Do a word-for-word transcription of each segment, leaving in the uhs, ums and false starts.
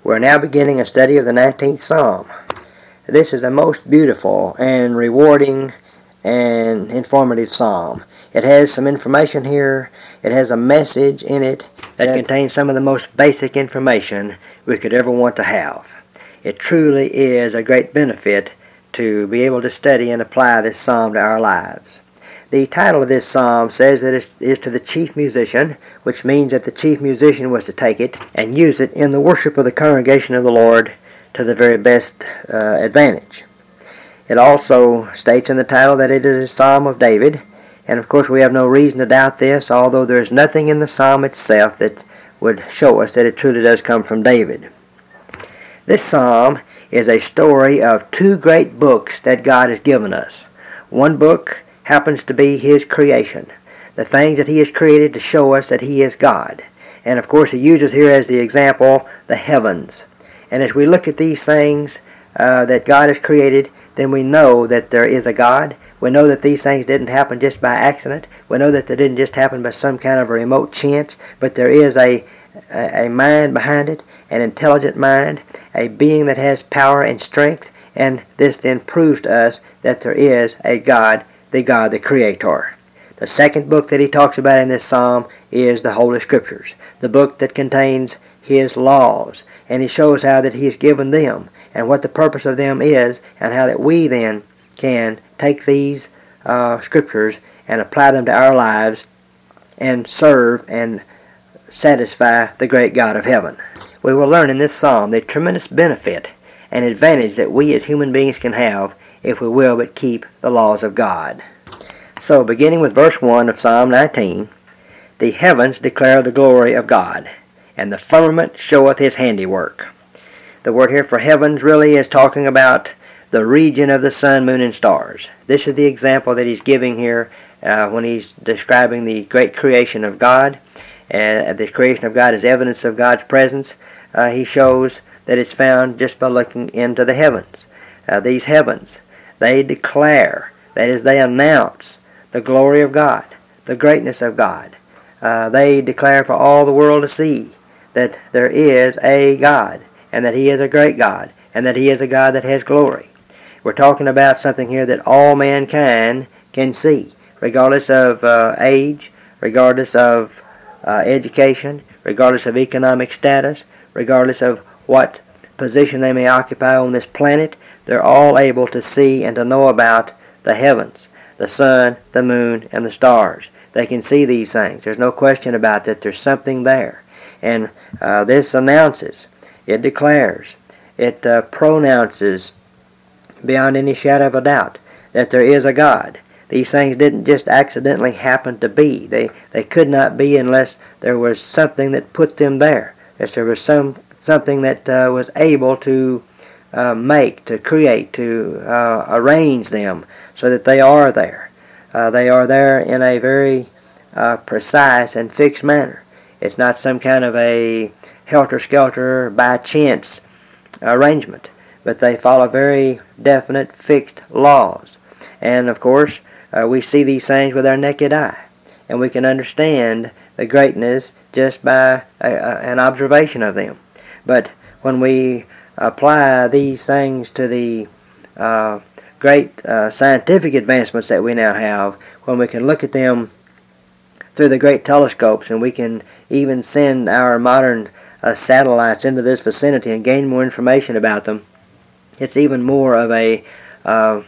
We're now beginning a study of the nineteenth Psalm. This is a most beautiful and rewarding and informative psalm. It has some information here. It has a message in it that contains some of the most basic information we could ever want to have. It truly is a great benefit to be able to study and apply this psalm to our lives. The title of this psalm says that it is to the chief musician, which means that the chief musician was to take it and use it in the worship of the congregation of the Lord to the very best uh, advantage. It also states in the title that it is a psalm of David, and of course we have no reason to doubt this, although there is nothing in the psalm itself that would show us that it truly does come from David. This psalm is a story of two great books that God has given us. One book happens to be His creation, the things that He has created to show us that He is God. And of course He uses here as the example the heavens. And as we look at these things uh, that God has created, then we know that there is a God. We know that these things didn't happen just by accident. We know that they didn't just happen by some kind of a remote chance, but there is a, a, a mind behind it, an intelligent mind, a being that has power and strength, and this then proves to us that there is a God, the God, the Creator. The second book that he talks about in this psalm is the Holy Scriptures, the book that contains His laws, and he shows how that He has given them and what the purpose of them is, and how that we then can take these uh, Scriptures and apply them to our lives and serve and satisfy the great God of heaven. We will learn in this psalm the tremendous benefit and advantage that we as human beings can have if we will but keep the laws of God. So, beginning with verse one of Psalm nineteen, the heavens declare the glory of God, and the firmament showeth His handiwork. The word here for heavens really is talking about the region of the sun, moon, and stars. This is the example that he's giving here uh, when he's describing the great creation of God. Uh, the creation of God is evidence of God's presence. Uh, he shows that it's found just by looking into the heavens. Uh, these heavens, they declare, that is, they announce the glory of God, the greatness of God. Uh, they declare for all the world to see that there is a God, and that He is a great God, and that He is a God that has glory. We're talking about something here that all mankind can see, regardless of uh, age, regardless of uh, education, regardless of economic status, regardless of what position they may occupy on this planet. They're all able to see and to know about the heavens, the sun, the moon, and the stars. They can see these things. There's no question about that. There's something there. And uh, this announces, it declares, it uh, pronounces beyond any shadow of a doubt that there is a God. These things didn't just accidentally happen to be. They they could not be unless there was something that put them there. Unless there was some something that uh, was able to uh, make, to create, to uh, arrange them so that they are there. Uh, they are there in a very uh, precise and fixed manner. It's not some kind of a helter-skelter, by chance arrangement, but they follow very definite, fixed laws. And of course, uh, we see these things with our naked eye, and we can understand the greatness just by a, a, an observation of them. But when we apply these things to the uh, great uh, scientific advancements that we now have, when we can look at them through the great telescopes, and we can even send our modern uh, satellites into this vicinity and gain more information about them, it's even more of a uh,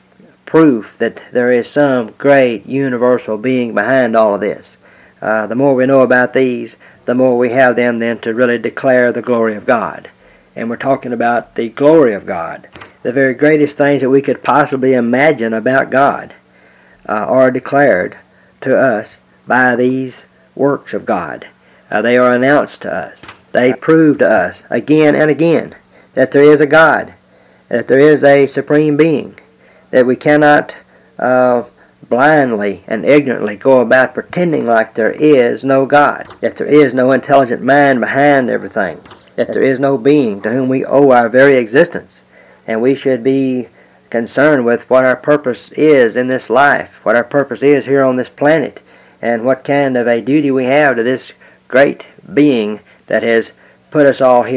proof that there is some great universal being behind all of this. Uh, the more we know about these, the more we have them then to really declare the glory of God. And we're talking about the glory of God. The very greatest things that we could possibly imagine about God uh, are declared to us by these works of God. Uh, they are announced to us. They prove to us again and again that there is a God, that there is a supreme being, that we cannot uh, blindly and ignorantly go about pretending like there is no God, that there is no intelligent mind behind everything, that there is no being to whom we owe our very existence, and we should be concerned with what our purpose is in this life, what our purpose is here on this planet, and what kind of a duty we have to this great being that has put us all here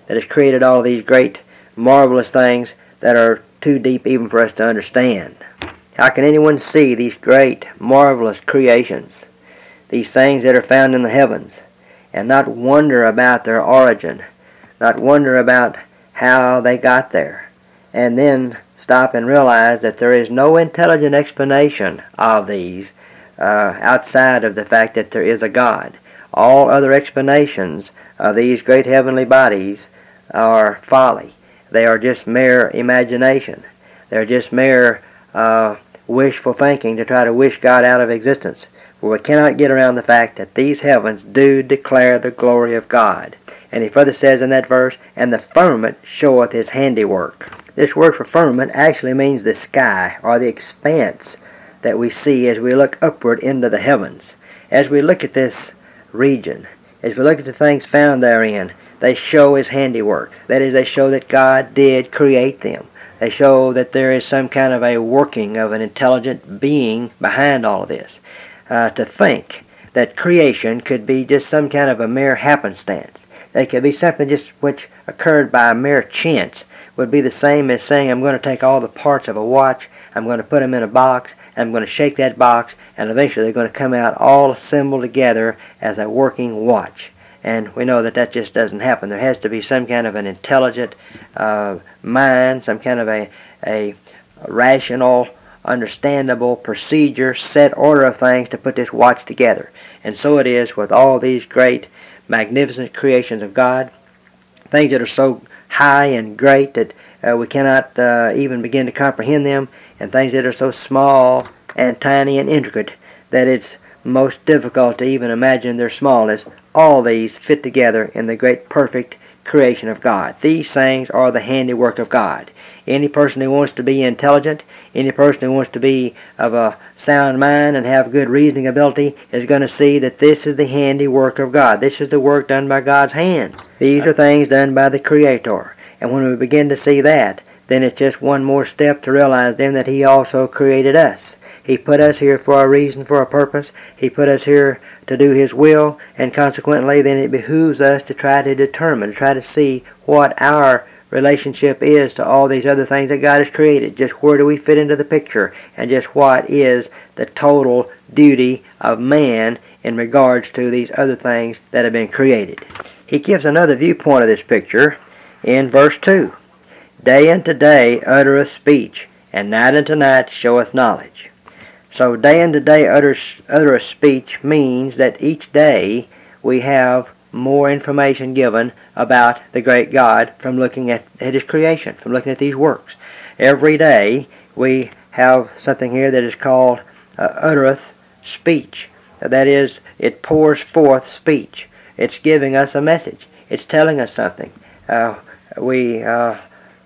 that has created all these great, marvelous things that are too deep even for us to understand. How can anyone see these great, marvelous creations, these things that are found in the heavens, and not wonder about their origin, not wonder about how they got there, and then stop and realize that there is no intelligent explanation of these uh, outside of the fact that there is a God. All other explanations of these great heavenly bodies are folly. They are just mere imagination. They're just mere uh, wishful thinking to try to wish God out of existence. For we cannot get around the fact that these heavens do declare the glory of God. And he further says in that verse, and the firmament showeth his handiwork. This word for firmament actually means the sky or the expanse that we see as we look upward into the heavens. As we look at this region, as we look at the things found therein, they show his handiwork. That is, they show that God did create them. They show that there is some kind of a working of an intelligent being behind all of this. Uh, to think that creation could be just some kind of a mere happenstance, that it could be something just which occurred by a mere chance, would be the same as saying, I'm going to take all the parts of a watch, I'm going to put them in a box, and I'm going to shake that box, and eventually they're going to come out all assembled together as a working watch. And we know that that just doesn't happen. There has to be some kind of an intelligent uh, mind, some kind of a, a rational, understandable procedure, set order of things to put this watch together. And so it is with all these great, magnificent creations of God, things that are so high and great that uh, we cannot uh, even begin to comprehend them, and things that are so small and tiny and intricate that it's most difficult to even imagine their smallness. All these fit together in the great perfect creation of God. These things are the handiwork of God. Any person who wants to be intelligent, any person who wants to be of a sound mind and have good reasoning ability is going to see that this is the handiwork of God. This is the work done by God's hand. These are things done by the Creator. And when we begin to see that, then it's just one more step to realize then that He also created us. He put us here for a reason, for a purpose. He put us here to do His will, and consequently then it behooves us to try to determine, to try to see what our relationship is to all these other things that God has created. Just where do we fit into the picture, and just what is the total duty of man in regards to these other things that have been created. He gives another viewpoint of this picture in verse two. Day unto day uttereth speech, and night unto night showeth knowledge. So day unto day utters, uttereth speech means that each day we have more information given about the great God from looking at, at His creation, from looking at these works. Every day we have something here that is called uh, uttereth speech. That is, it pours forth speech. It's giving us a message. It's telling us something. Uh, we uh,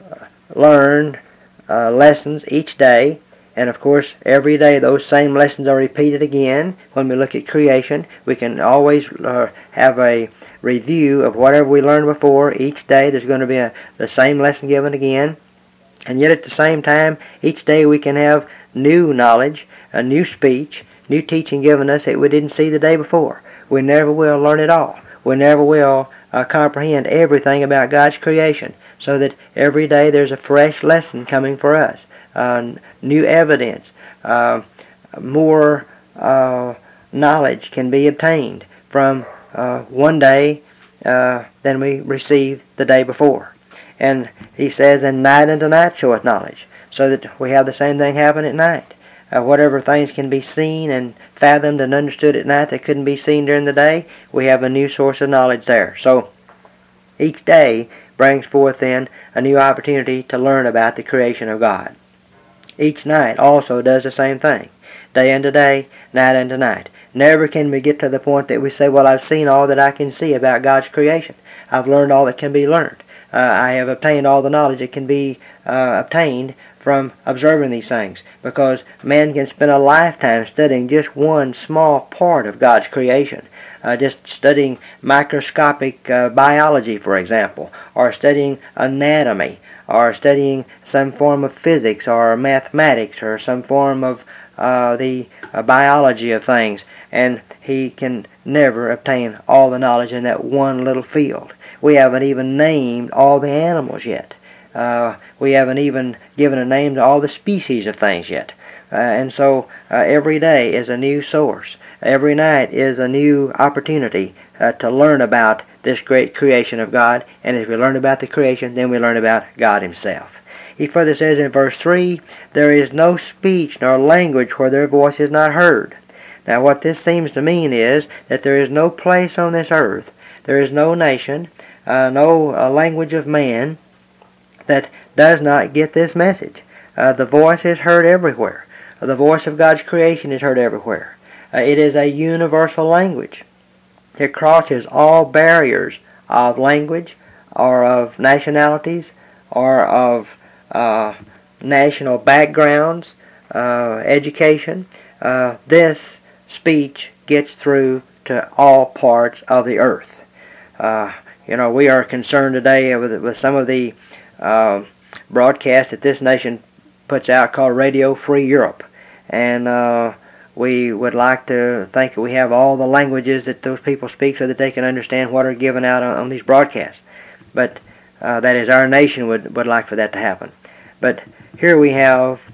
learn uh, lessons each day, and of course every day those same lessons are repeated again. When we look at creation, we can always uh, have a review of whatever we learned before. Each day there's going to be a, the same lesson given again, and yet at the same time each day we can have new knowledge, a new speech, new teaching given us that we didn't see the day before. We never will learn it all. We never will uh, comprehend everything about God's creation, so that every day there's a fresh lesson coming for us, uh, new evidence, uh, more uh, knowledge can be obtained from uh, one day uh, than we received the day before. And he says, and night unto night showeth knowledge, so that we have the same thing happen at night. Uh, whatever things can be seen and fathomed and understood at night that couldn't be seen during the day, we have a new source of knowledge there. So each day brings forth then a new opportunity to learn about the creation of God. Each night also does the same thing. Day unto day, night unto night. Never can we get to the point that we say, well, I've seen all that I can see about God's creation. I've learned all that can be learned. Uh, I have obtained all the knowledge that can be uh, obtained from observing these things, because man can spend a lifetime studying just one small part of God's creation, uh, just studying microscopic uh, biology, for example, or studying anatomy, or studying some form of physics or mathematics, or some form of uh, the uh, biology of things, and he can never obtain all the knowledge in that one little field. We haven't even named all the animals yet. Uh, we haven't even given a name to all the species of things yet. Uh, and so uh, every day is a new source. Every night is a new opportunity uh, to learn about this great creation of God. And as we learn about the creation, then we learn about God Himself. He further says in verse three, "There is no speech nor language where their voice is not heard." Now what this seems to mean is that there is no place on this earth, there is no nation, uh, no uh, language of man that does not get this message. Uh, the voice is heard everywhere. The voice of God's creation is heard everywhere. Uh, it is a universal language. It crosses all barriers of language or of nationalities or of uh, national backgrounds, uh, education. Uh, this speech gets through to all parts of the earth. Uh, you know, we are concerned today with, with some of the uh, broadcasts that this nation puts out called Radio Free Europe. And uh, we would like to think that we have all the languages that those people speak so that they can understand what are given out on, on these broadcasts. But uh, that is, our nation would, would like for that to happen. But here we have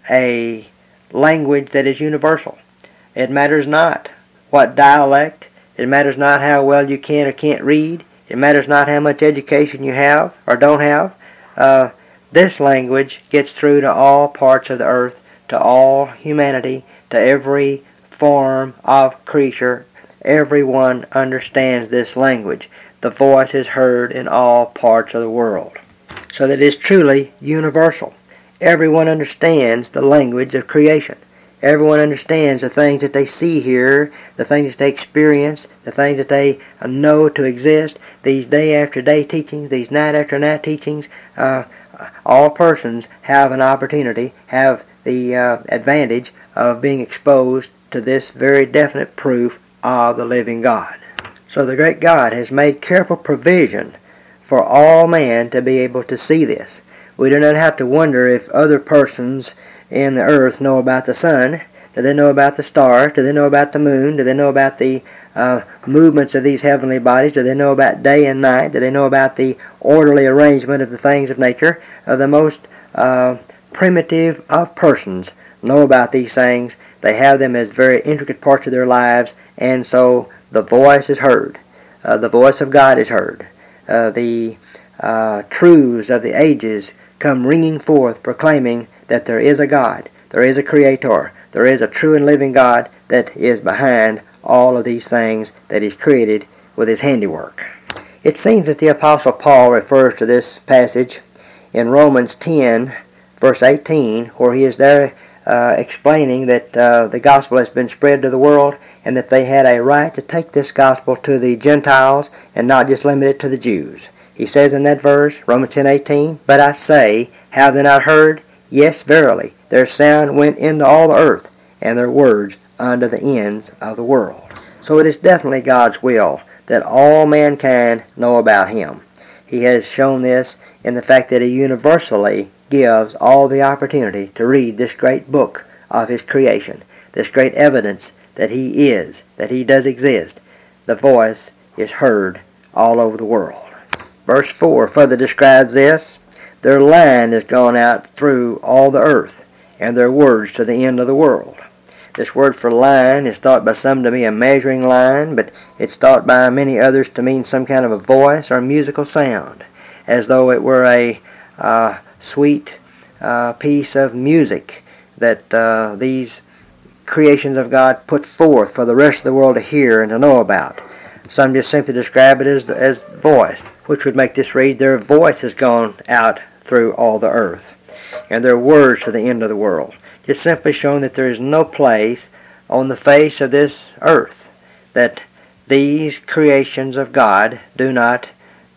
a language that is universal. It matters not what dialect. It matters not how well you can or can't read. It matters not how much education you have or don't have. Uh, this language gets through to all parts of the earth, to all humanity, to every form of creature. Everyone understands this language. The voice is heard in all parts of the world. So that it is truly universal. Everyone understands the language of creation. Everyone understands the things that they see here, the things that they experience, the things that they know to exist, these day after day teachings, these night after night teachings. Uh, all persons have an opportunity, have the uh, advantage of being exposed to this very definite proof of the living God. So the great God has made careful provision for all man to be able to see this. We do not have to wonder if other persons in the earth know about the sun. Do they know about the stars? Do they know about the moon? Do they know about the uh, movements of these heavenly bodies? Do they know about day and night? Do they know about the orderly arrangement of the things of nature? Uh, the most uh, primitive of persons know about these things. They have them as very intricate parts of their lives, and so the voice is heard. Uh, the voice of God is heard. Uh, the uh, truths of the ages come ringing forth, proclaiming that there is a God, there is a Creator, there is a true and living God that is behind all of these things that He's created with His handiwork. It seems that the Apostle Paul refers to this passage in Romans ten, verse eighteen, where he is there uh, explaining that uh, the gospel has been spread to the world and that they had a right to take this gospel to the Gentiles and not just limit it to the Jews. He says in that verse, Romans ten eighteen, "But I say, have they not heard? Yes, verily, their sound went into all the earth, and their words unto the ends of the world." So it is definitely God's will that all mankind know about Him. He has shown this in the fact that He universally gives all the opportunity to read this great book of His creation, this great evidence that He is, that He does exist. The voice is heard all over the world. Verse four further describes this. "Their line is gone out through all the earth, and their words to the end of the world." This word for line is thought by some to be a measuring line, but it's thought by many others to mean some kind of a voice or musical sound, as though it were a uh, sweet uh, piece of music that uh, these creations of God put forth for the rest of the world to hear and to know about. Some just simply describe it as, as voice, which would make this read, "Their voice has gone out through all the earth, and their words to the end of the world." Just simply showing that there is no place on the face of this earth that these creations of God do not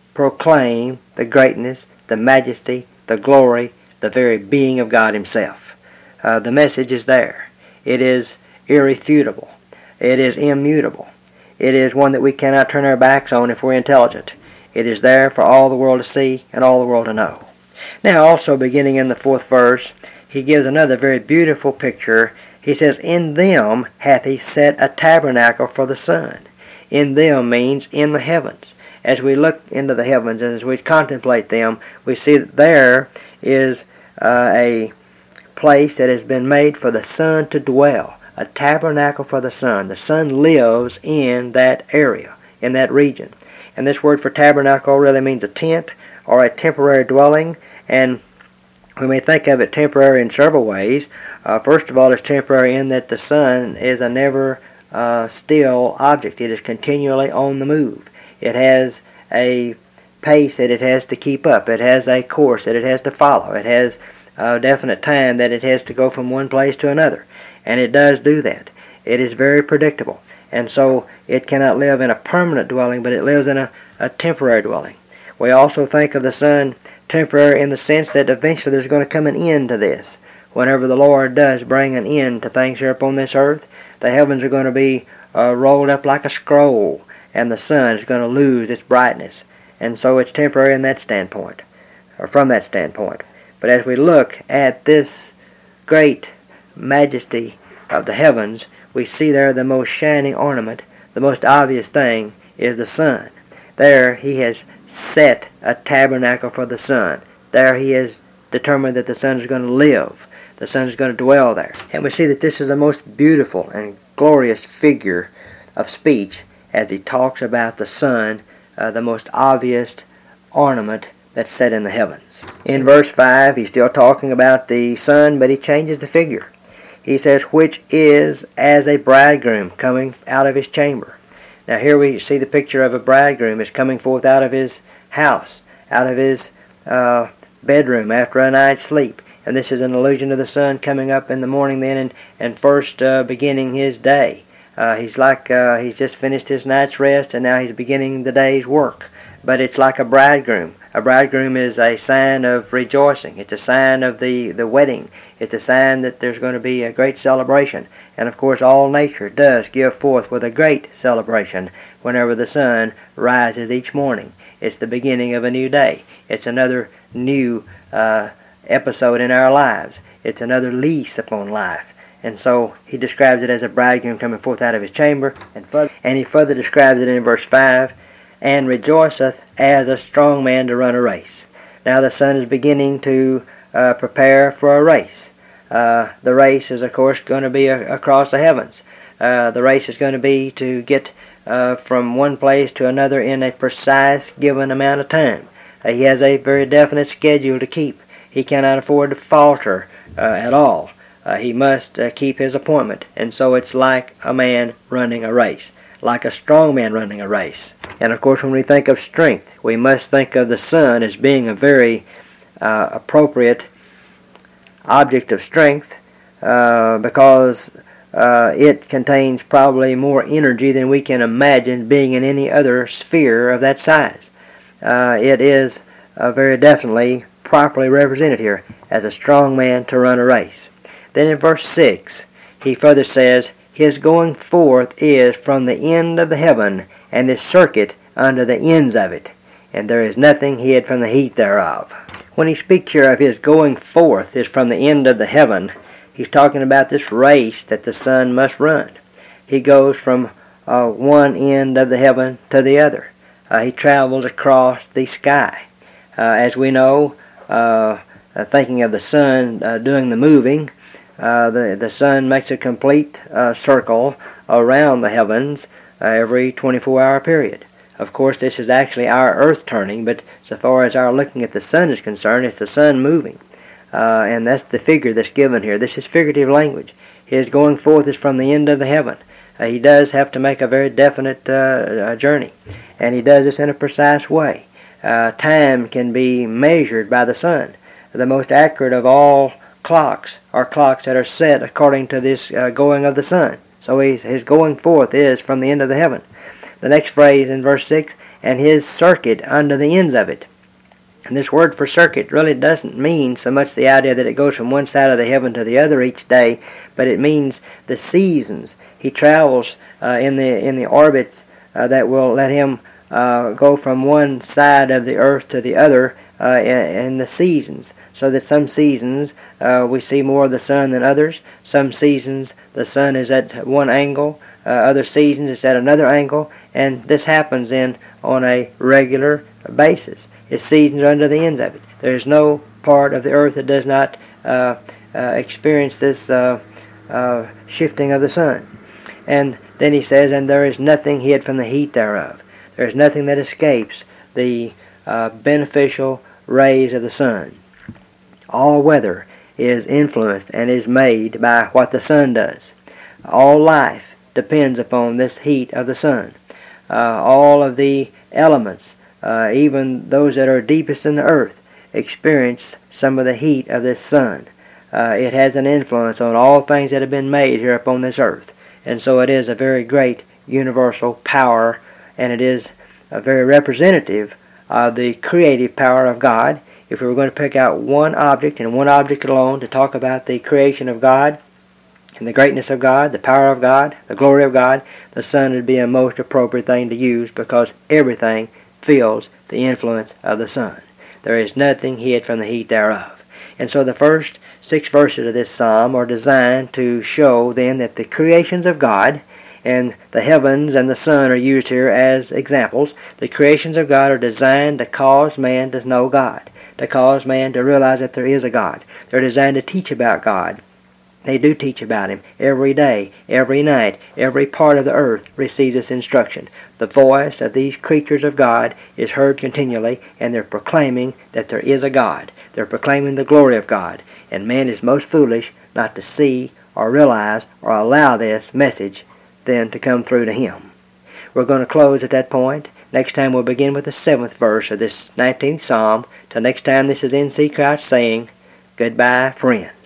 proclaim the greatness, the majesty, the glory, the very being of God Himself. Uh, the message is there. It is irrefutable. It is immutable. It is one that we cannot turn our backs on if we're intelligent. It is there for all the world to see and all the world to know. Now, also beginning in the fourth verse, he gives another very beautiful picture. He says, "In them hath He set a tabernacle for the sun." In them means in the heavens. as we look into the heavens and as we contemplate them, we see that there is uh, a place that has been made for the sun to dwell, a tabernacle for the sun. The sun lives in that area, in that region. And this word for tabernacle really means a tent or a temporary dwelling, and we may think of it temporary in several ways. Uh, first of all, it's temporary in that the sun is a never uh, still object. It is continually on the move. It has a pace that it has to keep up. It has a course that it has to follow. It has a definite time that it has to go from one place to another. And it does do that. It is very predictable. And so it cannot live in a permanent dwelling, but it lives in a, a temporary dwelling. We also think of the sun temporary in the sense that eventually there's going to come an end to this. Whenever the Lord does bring an end to things here upon this earth, the heavens are going to be uh, rolled up like a scroll, and the sun is going to lose its brightness. And so it's temporary in that standpoint, or from that standpoint. But as we look at this great majesty of the heavens, we see there the most shining ornament, the most obvious thing is the sun. There he has set a tabernacle for the sun. There he has determined that the sun is going to live. The sun is going to dwell there. And we see that this is the most beautiful and glorious figure of speech as he talks about the sun, uh, the most obvious ornament that's set in the heavens. In verse five, he's still talking about the sun, but he changes the figure. He says, which is as a bridegroom coming out of his chamber. Now here we see the picture of a bridegroom is coming forth out of his house, out of his uh, bedroom after a night's sleep. And this is an allusion to the sun coming up in the morning then and, and first uh, beginning his day. Uh, he's like uh, he's just finished his night's rest and now he's beginning the day's work. But it's like a bridegroom. A bridegroom is a sign of rejoicing. It's a sign of the, the wedding. It's a sign that there's going to be a great celebration. And of course all nature does give forth with a great celebration whenever the sun rises each morning. It's the beginning of a new day. It's another new uh, episode in our lives. It's another lease upon life. And so he describes it as a bridegroom coming forth out of his chamber. And, further, and he further describes it in verse five, and rejoiceth as a strong man to run a race. Now the sun is beginning to uh, prepare for a race. Uh, the race is of course going to be a, across the heavens. Uh, the race is going to be to get uh, from one place to another in a precise given amount of time. Uh, he has a very definite schedule to keep. He cannot afford to falter uh, at all. Uh, he must uh, keep his appointment. And so it's like a man running a race, like a strong man running a race. And of course when we think of strength, we must think of the sun as being a very uh, appropriate object of strength uh, because uh, it contains probably more energy than we can imagine being in any other sphere of that size. Uh, it is uh, very definitely properly represented here as a strong man to run a race. Then in verse six, he further says, his going forth is from the end of the heaven, and his circuit unto the ends of it, and there is nothing hid from the heat thereof. When he speaks here of his going forth is from the end of the heaven, he's talking about this race that the sun must run. He goes from uh, one end of the heaven to the other. Uh, he travels across the sky. Uh, as we know, uh, uh, thinking of the sun uh, doing the moving, uh, the, the sun makes a complete uh, circle around the heavens uh, every twenty-four hour period. Of course, this is actually our earth turning, but so far as our looking at the sun is concerned, it's the sun moving. Uh, and that's the figure that's given here. This is figurative language. His going forth is from the end of the heaven. Uh, he does have to make a very definite uh, journey, and he does this in a precise way. Uh, time can be measured by the sun. The most accurate of all clocks are clocks that are set according to this uh, going of the sun. So he's, his going forth is from the end of the heaven. The next phrase in verse six, and his circuit unto the ends of it. And this word for circuit really doesn't mean so much the idea that it goes from one side of the heaven to the other each day, but it means the seasons. He travels uh, in the in the orbits uh, that will let him uh, go from one side of the earth to the other uh, in, in the seasons. So that some seasons uh, we see more of the sun than others. Some seasons the sun is at one angle. Uh, other seasons it's at another angle, and this happens then on a regular basis. Its seasons are under the ends of it. There is no part of the earth that does not uh, uh, experience this uh, uh, shifting of the sun. And then he says, and there is nothing hid from the heat thereof. There is nothing that escapes the uh, beneficial rays of the sun. All weather is influenced and is made by what the sun does. All life depends upon this heat of the sun. Uh, all of the elements, uh, even those that are deepest in the earth, experience some of the heat of this sun. Uh, it has an influence on all things that have been made here upon this earth. And so it is a very great universal power, and it is a very representative of the creative power of God. If we were going to pick out one object and one object alone to talk about the creation of God and the greatness of God, the power of God, the glory of God, the sun would be a most appropriate thing to use, because everything feels the influence of the sun. There is nothing hid from the heat thereof. And so the first six verses of this psalm are designed to show then that the creations of God, and the heavens and the sun are used here as examples, the creations of God are designed to cause man to know God, to cause man to realize that there is a God. They're designed to teach about God. They do teach about Him every day, every night. Every part of the earth receives this instruction. The voice of these creatures of God is heard continually, and they're proclaiming that there is a God. They're proclaiming the glory of God. And man is most foolish not to see or realize or allow this message then to come through to him. We're going to close at that point. Next time we'll begin with the seventh verse of this nineteenth Psalm. Till next time, this is N C Crouch saying, goodbye, friend.